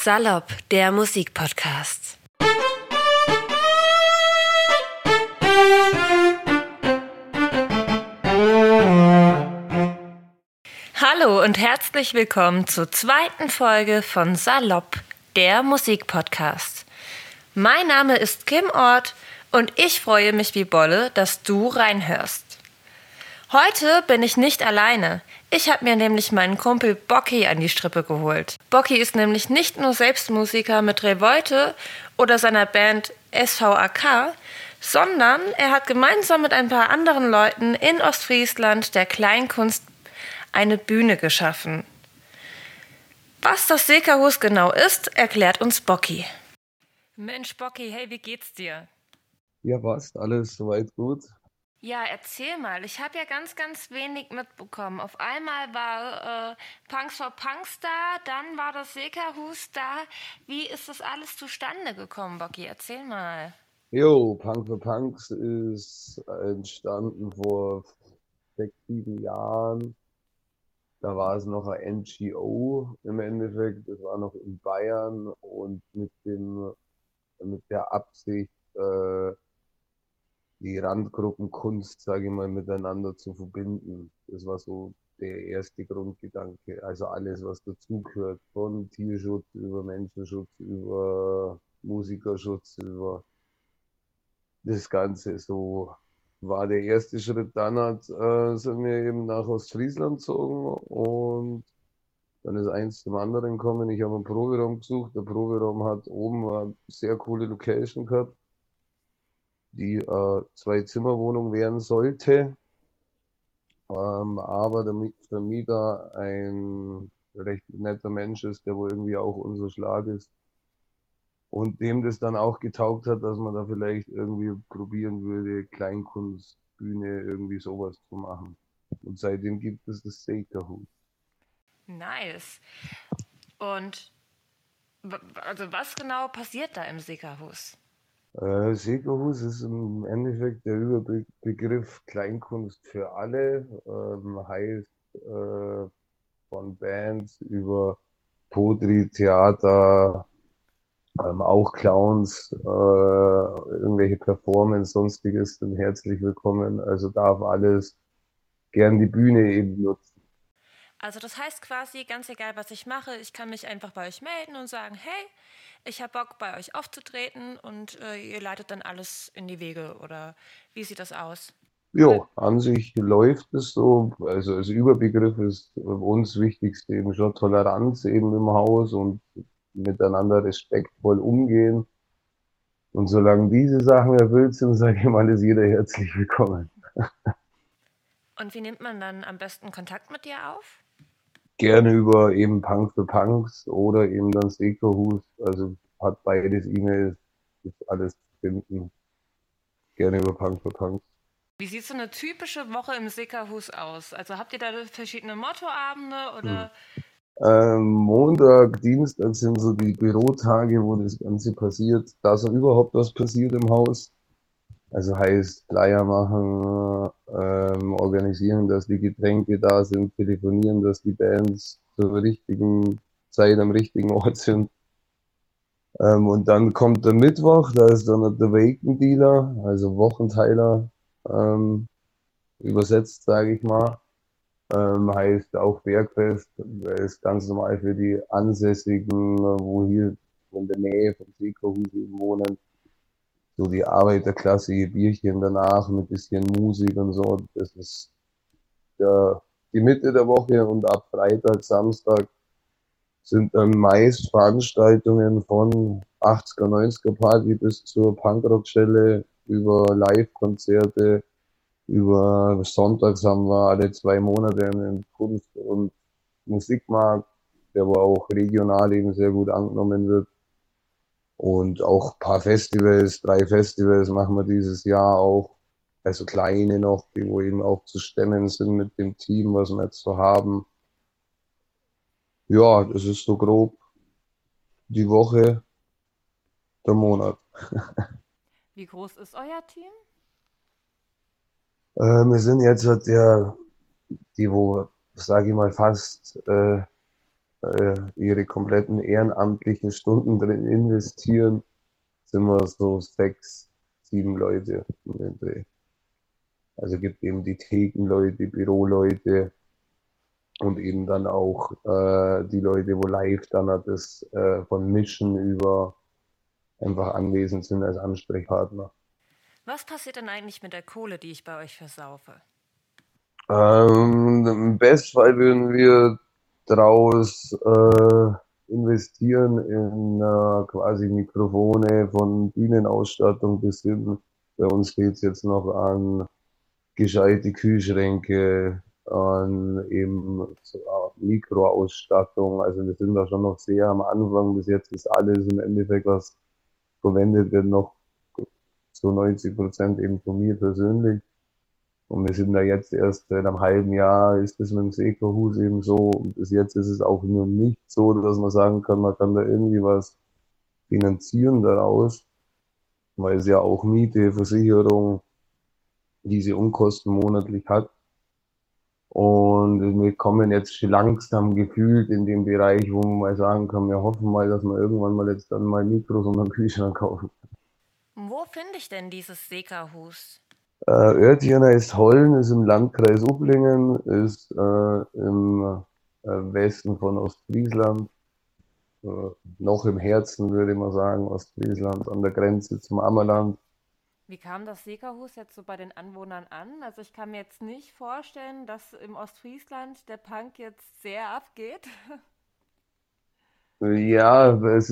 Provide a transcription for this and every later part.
Salopp, der Musikpodcast. Hallo und herzlich willkommen zur zweiten Folge von Salopp, der Musikpodcast. Mein Name ist Kim Ort und ich freue mich wie Bolle, dass du reinhörst. Heute bin ich nicht alleine. Ich habe mir nämlich meinen Kumpel Bocki an die Strippe geholt. Bocki ist nämlich nicht nur selbst Musiker mit Revolte oder seiner Band SVAK, sondern er hat gemeinsam mit ein paar anderen Leuten in Ostfriesland der Kleinkunst eine Bühne geschaffen. Was das Sekerhus genau ist, erklärt uns Bocki. Mensch Bocki, hey, wie geht's dir? Ja, passt, alles soweit gut. Ja, erzähl mal. Ich habe ja ganz wenig mitbekommen. Auf einmal war Punks for Punks da, dann war das Sekerhus da. Wie ist das alles zustande gekommen, Bocki? Erzähl mal. Jo, Punk für Punks ist entstanden vor 6, 7 Jahren. Da war es noch ein NGO im Endeffekt. Das war noch in Bayern und mit der Absicht, die Randgruppenkunst, sage ich mal, miteinander zu verbinden. Das war so der erste Grundgedanke. Also alles, was dazugehört, von Tierschutz über Menschenschutz, über Musikerschutz, über das Ganze. So war der erste Schritt. Sind wir eben nach Ostfriesland gezogen und dann ist eins zum anderen gekommen. Ich habe einen Proberaum gesucht. Der Proberaum hat oben eine sehr coole Location gehabt, die 2-Zimmer-Wohnung werden sollte. Aber der Vermieter ein recht netter Mensch ist, der wohl irgendwie auch unser Schlag ist. Und dem das dann auch getaugt hat, dass man da vielleicht irgendwie probieren würde, Kleinkunstbühne, irgendwie sowas zu machen. Und seitdem gibt es das Sekerhus. Nice. Und also was genau passiert da im Sekerhus? Sekerhus ist im Endeffekt der Überbegriff Kleinkunst für alle, heißt von Bands über Poetry, Theater, auch Clowns, irgendwelche Performance, sonstiges, sind herzlich willkommen. Also darf alles gern die Bühne eben nutzen. Also das heißt quasi, ganz egal, was ich mache, ich kann mich einfach bei euch melden und sagen, hey, ich habe Bock, bei euch aufzutreten und ihr leitet dann alles in die Wege oder wie sieht das aus? Jo, an sich läuft es so. Also als Überbegriff ist uns wichtigste eben schon Toleranz eben im Haus und miteinander respektvoll umgehen. Und solange diese Sachen erfüllt sind, sage ich mal, ist jeder herzlich willkommen. Und wie nimmt man dann am besten Kontakt mit dir auf? Gerne über eben Punk für Punks oder eben dann Sekerhus. Also hat beides E-Mails, ist alles zu finden. Gerne über Punk für Punks. Wie sieht so eine typische Woche im Sekerhus aus? Also habt ihr da verschiedene Mottoabende oder? Montag, Dienstag sind so die Bürotage, wo das Ganze passiert, da so überhaupt was passiert im Haus. Also heißt Flyer machen, organisieren, dass die Getränke da sind, telefonieren, dass die Bands zur richtigen Zeit am richtigen Ort sind. Und dann kommt der Mittwoch, da ist dann der Vacant Dealer, also Wochenteiler, übersetzt, sage ich mal. Heißt auch Bergfest, ist ganz normal für die Ansässigen, wo hier in der Nähe vom Sekerhus eben wohnen. So die Arbeiterklasse, ihr Bierchen danach mit bisschen Musik und so. Das ist die Mitte der Woche und ab Freitag, Samstag sind dann meist Veranstaltungen von 80er, 90er Party bis zur Punkrock-Schelle über Live-Konzerte. Über Sonntags haben wir alle 2 Monate einen Kunst- und Musikmarkt, der aber auch regional eben sehr gut angenommen wird. Und auch ein paar Festivals, 3 Festivals machen wir dieses Jahr auch. Also kleine noch, die wo eben auch zu stemmen sind mit dem Team, was wir jetzt so haben. Ja, das ist so grob die Woche, der Monat. Wie groß ist euer Team? Wir sind jetzt die wo, sage ich mal, fast ihre kompletten ehrenamtlichen Stunden drin investieren, sind wir so 6, 7 Leute um den Dreh. Also gibt eben die Thekenleute, Büroleute und eben dann auch die Leute, wo live dann das von Mischen über einfach anwesend sind als Ansprechpartner. Was passiert denn eigentlich mit der Kohle, die ich bei euch versaufe? Im Bestfall würden wir daraus investieren in quasi Mikrofone von Bühnenausstattung bis hin. Bei uns geht es jetzt noch an gescheite Kühlschränke, an eben so Mikroausstattung. Also wir sind da schon noch sehr am Anfang. Bis jetzt ist alles im Endeffekt, was verwendet wird, noch zu 90% eben von mir persönlich. Und wir sind da jetzt erst seit einem halben Jahr ist das mit dem Seekerhus eben so. Und bis jetzt ist es auch nur nicht so, dass man sagen kann, man kann da irgendwie was finanzieren daraus, weil es ja auch Miete, Versicherung, diese Unkosten monatlich hat. Und wir kommen jetzt schon langsam gefühlt in den Bereich, wo man mal sagen kann, wir hoffen mal, dass wir irgendwann mal jetzt dann mal Mikros und einen Kühlschrank kaufen. Wo finde ich denn dieses Seekerhus? Örtchen heißt Hollen, ist im Landkreis Upplingen, ist im Westen von Ostfriesland, äh, noch im Herzen, würde man sagen, Ostfriesland, an der Grenze zum Ammerland. Wie kam das Seekerhus jetzt so bei den Anwohnern an? Also ich kann mir jetzt nicht vorstellen, dass im Ostfriesland der Punk jetzt sehr abgeht. Ja,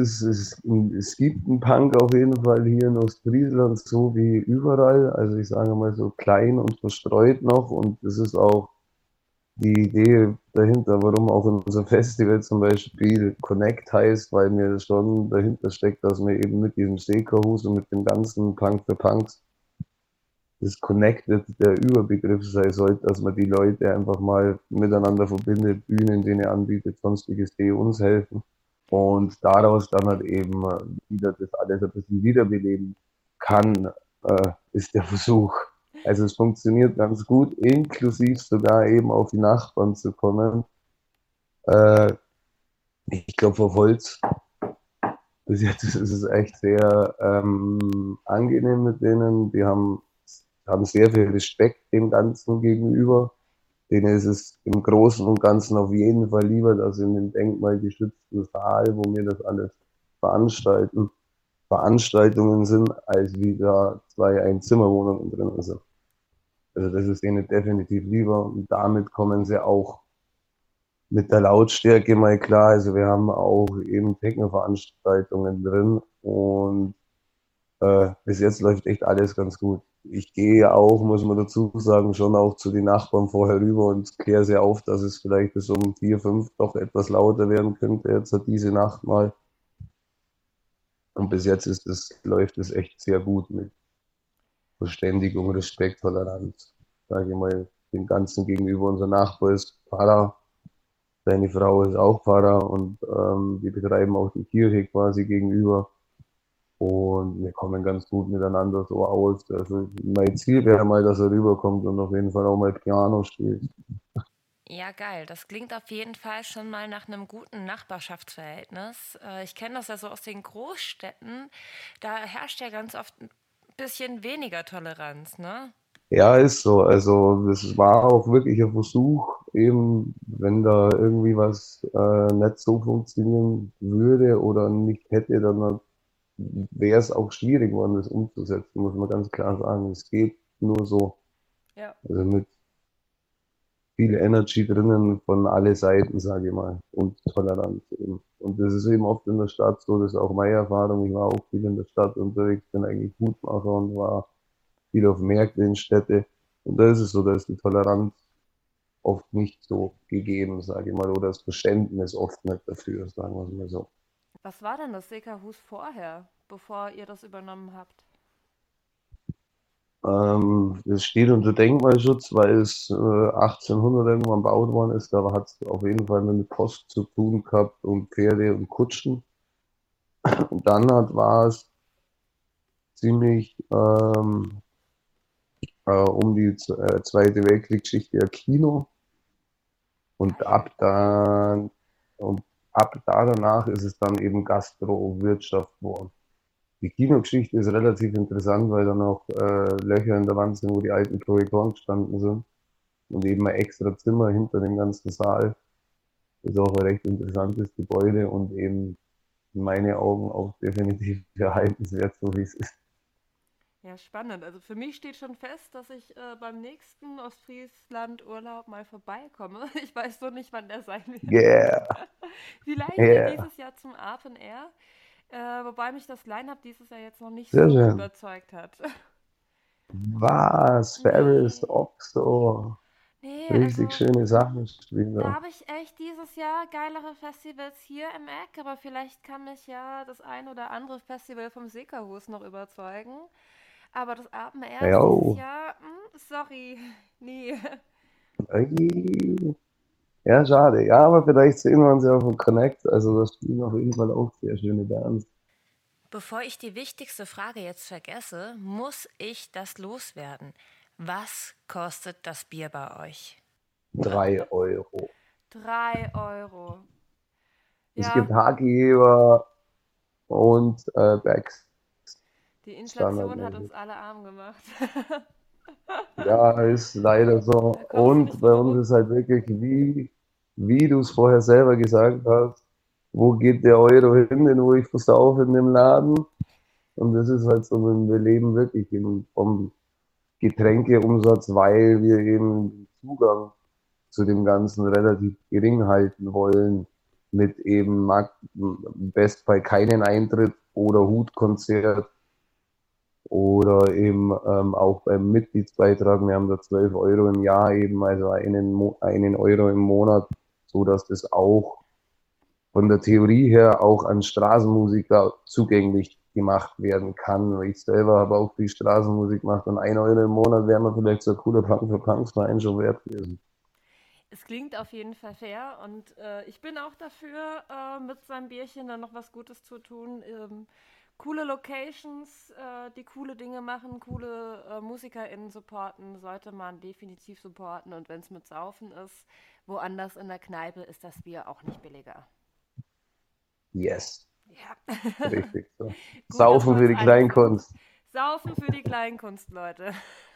es gibt einen Punk auf jeden Fall hier in Ostfriesland, so wie überall. Also ich sage mal so klein und verstreut noch. Und das ist auch die Idee dahinter, warum auch unser Festival zum Beispiel Connect heißt, weil mir schon dahinter steckt, dass wir eben mit diesem Seekerhus und mit dem ganzen Punk für Punks das Connected der Überbegriff sein sollte, dass man die Leute einfach mal miteinander verbindet, Bühnen, denen er anbietet, sonstiges, die uns helfen. Und daraus dann halt eben wieder das alles ein bisschen wiederbeleben kann, ist der Versuch. Also es funktioniert ganz gut, inklusiv sogar eben auf die Nachbarn zu kommen. Äh, Ich glaube, auf Holz, bis jetzt ist es echt sehr angenehm mit denen. Die haben sehr viel Respekt dem Ganzen gegenüber. Denen ist es im Großen und Ganzen auf jeden Fall lieber, dass in dem denkmalgeschützten Saal, wo wir das alles veranstalten, Veranstaltungen sind, als wie da 2 Einzimmerwohnungen drin sind. Also das ist denen definitiv lieber und damit kommen sie auch mit der Lautstärke mal klar. Also wir haben auch eben Techno-Veranstaltungen drin und bis jetzt läuft echt alles ganz gut. Ich gehe ja auch, muss man dazu sagen, schon auch zu den Nachbarn vorher rüber und kläre sie auf, dass es vielleicht bis um 4, 5 doch etwas lauter werden könnte. Jetzt hat diese Nacht mal. Und bis jetzt läuft es echt sehr gut mit Verständigung, Respekt, Toleranz. Sage ich mal, dem Ganzen gegenüber. Unser Nachbar ist Pfarrer, seine Frau ist auch Pfarrer und wir betreiben auch die Kirche quasi gegenüber. Und wir kommen ganz gut miteinander so aus. Also mein Ziel wäre mal, dass er rüberkommt und auf jeden Fall auch mal Piano spielt. Ja, geil. Das klingt auf jeden Fall schon mal nach einem guten Nachbarschaftsverhältnis. Ich kenne das ja so aus den Großstädten. Da herrscht ja ganz oft ein bisschen weniger Toleranz, ne? Ja, ist so. Also das war auch wirklich ein Versuch, eben wenn da irgendwie was nicht so funktionieren würde oder nicht hätte, dann wäre es auch schwierig geworden, das umzusetzen, muss man ganz klar sagen. Es geht nur so. Ja. Also mit viel Energy drinnen von alle Seiten, sage ich mal, und Toleranz eben. Und das ist eben oft in der Stadt so, das ist auch meine Erfahrung. Ich war auch viel in der Stadt unterwegs, bin eigentlich Hutmacher und war viel auf Märkte in Städte. Und da ist es so, da ist die Toleranz oft nicht so gegeben, sage ich mal, oder das Verständnis oft nicht dafür, sagen wir es mal so. Was war denn das Seekerhus vorher, bevor ihr das übernommen habt? Es steht unter Denkmalschutz, weil es 1800 irgendwann gebaut worden ist. Da hat es auf jeden Fall mit Post zu tun gehabt und Pferde und Kutschen. Und dann war es ziemlich um die Zweite Weltkriegsgeschichte ein Kino. Und ab dann, und ab da danach ist es dann eben Gastro-Wirtschaft geworden. Die Kinogeschichte ist relativ interessant, weil da noch Löcher in der Wand sind, wo die alten Projektoren gestanden sind und eben ein extra Zimmer hinter dem ganzen Saal. Ist auch ein recht interessantes Gebäude und eben in meinen Augen auch definitiv erhaltenswert, so wie es ist. Ja, spannend. Also für mich steht schon fest, dass ich beim nächsten Ostfriesland-Urlaub mal vorbeikomme. Ich weiß nur nicht, wann der sein wird. Yeah, Vielleicht ja yeah, dieses Jahr zum Open Air, wobei mich das Line-Up dieses Jahr jetzt noch nicht sehr so schön. überzeugt hat. Was? Ferris, Nee, Oxo, nee, richtig also schöne Sachen spielen da da. habe ich echt dieses Jahr geilere Festivals hier im Eck, aber vielleicht kann mich ja das ein oder andere Festival vom Sekerhus noch überzeugen. Aber das Open Air ist dieses Jo, Jahr, sorry, nee. ey. Ja, schade. Ja, aber vielleicht sehen wir uns ja auf dem Connect. Also das spielen auf jeden Fall auch sehr schöne Bands. Bevor ich die wichtigste Frage jetzt vergesse, muss ich das loswerden. Was kostet das Bier bei euch? 3 Euro. 3 Euro. Es Ja, gibt Hakegeber und Becks, die Inflation hat uns standardmäßig. alle arm gemacht. Ja, ist leider so. Da kommst du Und nicht bei drum uns herum. ist halt wirklich, wie du es vorher selber gesagt hast, wo geht der Euro hin, den hole ich auf in dem Laden. Und das ist halt so, wir leben wirklich vom Getränkeumsatz, weil wir eben den Zugang zu dem Ganzen relativ gering halten wollen, mit eben best bei keinen Eintritt oder Hutkonzert oder eben auch beim Mitgliedsbeitrag. Wir haben da 12 Euro im Jahr eben, also einen Euro im Monat, so dass das auch von der Theorie her auch an Straßenmusiker zugänglich gemacht werden kann. Ich selber habe auch viel Straßenmusik gemacht und 1 Euro im Monat wäre mir vielleicht so ein cooler Punk für Punks Verein schon wert gewesen. Es klingt auf jeden Fall fair und ich bin auch dafür, mit seinem Bierchen dann noch was Gutes zu tun. Coole Locations, die coole Dinge machen, coole MusikerInnen supporten, sollte man definitiv supporten. Und wenn es mit Saufen ist, woanders in der Kneipe ist das Bier auch nicht billiger. Yes, Ja, richtig so. gut, dass wir Saufen für uns die einig sind. Kleinkunst. Saufen für die Kleinkunst, Leute.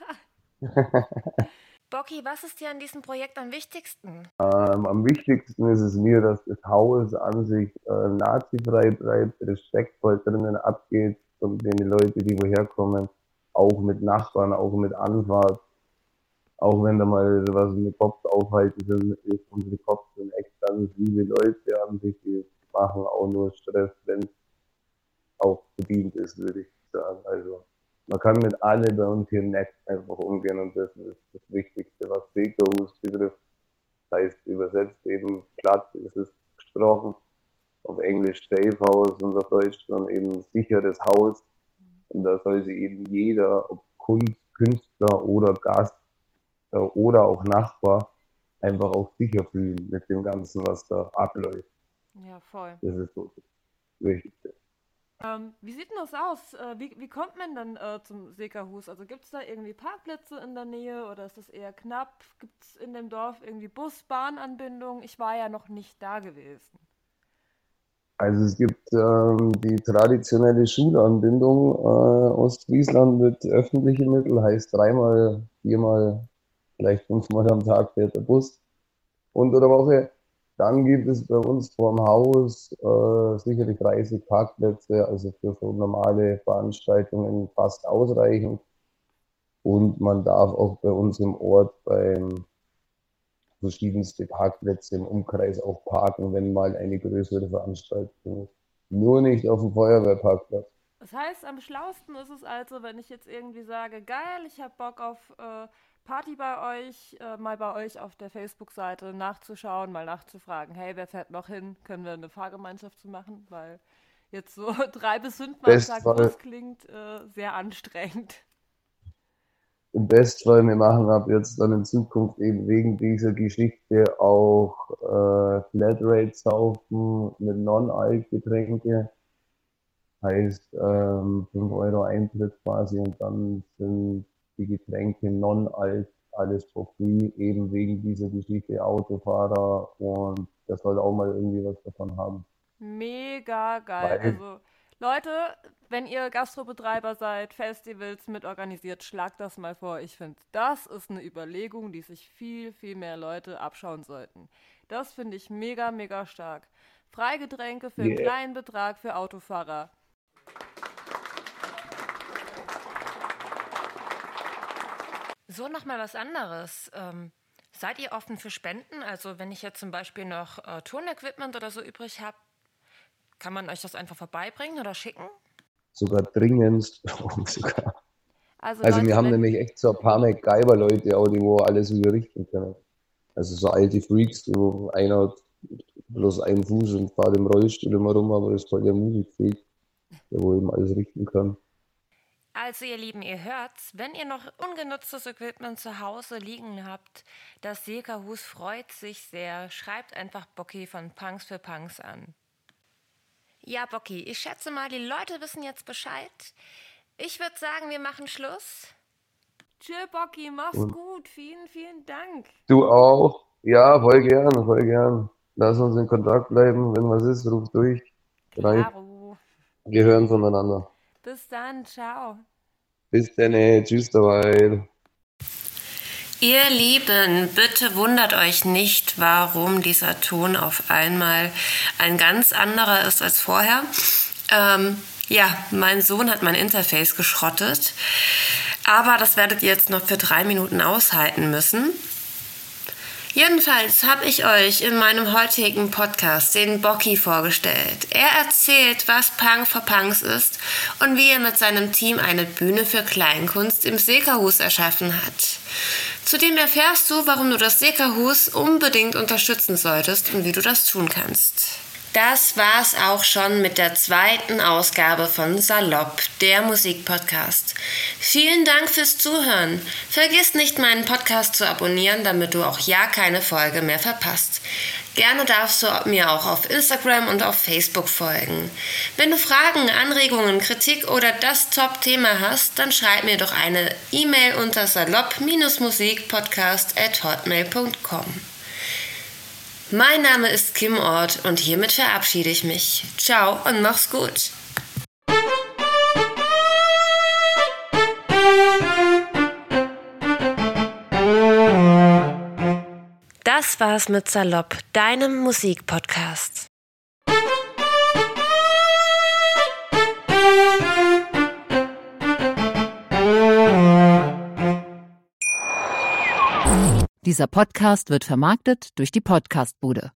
Bocky, was ist dir an diesem Projekt am wichtigsten? Am wichtigsten ist es mir, dass das Haus an sich nazifrei bleibt, respektvoll drinnen abgeht und wenn die Leute, die woher kommen, auch mit Nachbarn, auch mit Anfahrt, auch wenn da mal was mit Cops aufhalten sind, ist unsere Cops sind echt ganz liebe Leute an sich, die machen auch nur Stress, wenn es auch verdient ist, würde ich sagen. Also man kann mit allen bei uns hier nett einfach umgehen und das ist das Wichtigste, was Sekerhus betrifft. Das heißt übersetzt eben glatt ist es gesprochen, auf Englisch Safe House und auf Deutsch dann eben sicheres Haus. Und da soll sich eben jeder, ob Künstler oder Gast oder auch Nachbar, einfach auch sicher fühlen mit dem Ganzen, was da abläuft. Ja, voll. Das ist so das Wichtigste. Wie sieht denn das aus? Wie kommt man dann zum Sekerhus? Also gibt es da irgendwie Parkplätze in der Nähe oder ist das eher knapp? Gibt es in dem Dorf irgendwie Bus-Bahn-Anbindung? Ich war ja noch nicht da gewesen. Also es gibt die traditionelle Schulanbindung. Ostfriesland mit öffentlichen Mitteln, heißt dreimal, viermal, vielleicht fünfmal am Tag fährt der Bus unter der Woche. Dann gibt es bei uns vorm Haus sicherlich 30 Parkplätze, also für so normale Veranstaltungen fast ausreichend. Und man darf auch bei uns im Ort beim verschiedenste Parkplätze im Umkreis auch parken, wenn mal eine größere Veranstaltung ist. Nur nicht auf dem Feuerwehrparkplatz. Das heißt, am schlausten ist es also, wenn ich jetzt irgendwie sage, geil, ich habe Bock auf Party bei euch, mal bei euch auf der Facebook-Seite nachzuschauen, mal nachzufragen, hey, wer fährt noch hin? Können wir eine Fahrgemeinschaft zu machen? Weil jetzt so 3 bis 5 Mal am Tag Bestfall, Bus klingt sehr anstrengend. Im Bestfall, wir machen ab jetzt dann in Zukunft eben wegen dieser Geschichte auch Flatrate-Saufen mit Non-Alk-Getränke. Heißt 5 Euro Eintritt quasi und dann sind die Getränke Non-Alk alles for free, eben wegen dieser Geschichte Autofahrer und der soll auch mal irgendwie was davon haben. Mega geil. Weil, Also, Leute, wenn ihr Gastrobetreiber seid, Festivals mitorganisiert, schlagt das mal vor. Ich finde, das ist eine Überlegung, die sich viel, viel mehr Leute abschauen sollten. Das finde ich mega, mega stark. Freigetränke für einen yeah. kleinen Betrag für Autofahrer. So, nochmal was anderes. Seid ihr offen für Spenden? Also wenn ich jetzt zum Beispiel noch Tonequipment oder so übrig habe, kann man euch das einfach vorbeibringen oder schicken? Sogar dringendst. Sogar. Also Also wir Leute, haben wenn... nämlich echt so ein paar MacGyver-Leute, auch die wo alles überrichten können. Also so alte Freaks, wo einer hat bloß einen Fuß und fährt im Rollstuhl immer rum, aber das ist voll der Musikfreak, der wo eben alles richten kann. Also ihr Lieben, ihr hört's, wenn ihr noch ungenutztes Equipment zu Hause liegen habt, das Sekerhus freut sich sehr. Schreibt einfach Bocki von Punks für Punks an. Ja, Bocki, ich schätze mal, die Leute wissen jetzt Bescheid. Ich würde sagen, wir machen Schluss. Tschö, Bocki, mach's Und gut. Vielen, vielen Dank. du auch? Ja, voll gern, voll gern. Lass uns in Kontakt bleiben. Wenn was ist, ruf durch. Schreib. Klaro. Wir hören voneinander. Bis dann, ciao. Bis dann, tschüss dabei. Ihr Lieben, bitte wundert euch nicht, warum dieser Ton auf einmal ein ganz anderer ist als vorher. Ja, mein Sohn hat mein Interface geschrottet, aber das werdet ihr jetzt noch für 3 Minuten aushalten müssen. Jedenfalls habe ich euch in meinem heutigen Podcast den Bocki vorgestellt. Er erzählt, was Punk for Punks ist und wie er mit seinem Team eine Bühne für Kleinkunst im Sekerhus erschaffen hat. Zudem erfährst du, warum du das Sekerhus unbedingt unterstützen solltest und wie du das tun kannst. Das war's auch schon mit der 2. Ausgabe von Salopp, der Musikpodcast. Vielen Dank fürs Zuhören. Vergiss nicht, meinen Podcast zu abonnieren, damit du auch ja keine Folge mehr verpasst. Gerne darfst du mir auch auf Instagram und auf Facebook folgen. Wenn du Fragen, Anregungen, Kritik oder das Top-Thema hast, dann schreib mir doch eine E-Mail unter salopp-musikpodcast@hotmail.com. Mein Name ist Kim Ort und hiermit verabschiede ich mich. Ciao und mach's gut. Das war's mit Salopp, deinem Musikpodcast. Dieser Podcast wird vermarktet durch die Podcastbude.